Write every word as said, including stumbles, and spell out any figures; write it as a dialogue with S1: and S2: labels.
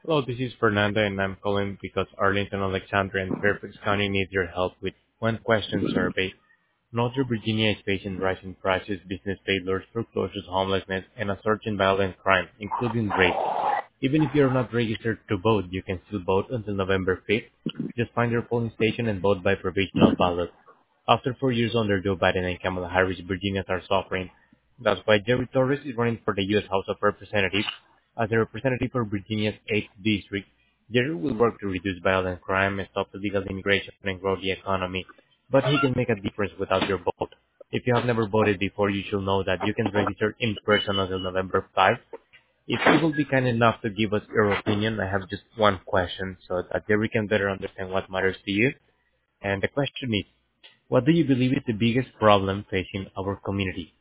S1: Hello, this is Fernando, and I'm calling because Arlington, Alexandria, and Fairfax County need your help with one question survey. Northern Virginia is facing rising prices, business failures, foreclosures, homelessness, and a surge in violent crime, including rape. Even if you're not registered to vote, you can still vote until November fifth. Just find your polling station and vote by provisional ballot. After four years under Joe Biden and Kamala Harris, Virginians are suffering. That's why Jerry Torres is running for the U S. House of Representatives. As a representative for Virginia's eighth District, Jerry will work to reduce violent crime, stop illegal immigration, and grow the economy. But he can make a difference without your vote. If you have never voted before, you should know that you can register in person until November fifth. If you will be kind enough to give us your opinion, I have just one question so that Jerry can better understand what matters to you. And the question is, what do you believe is the biggest problem facing our community?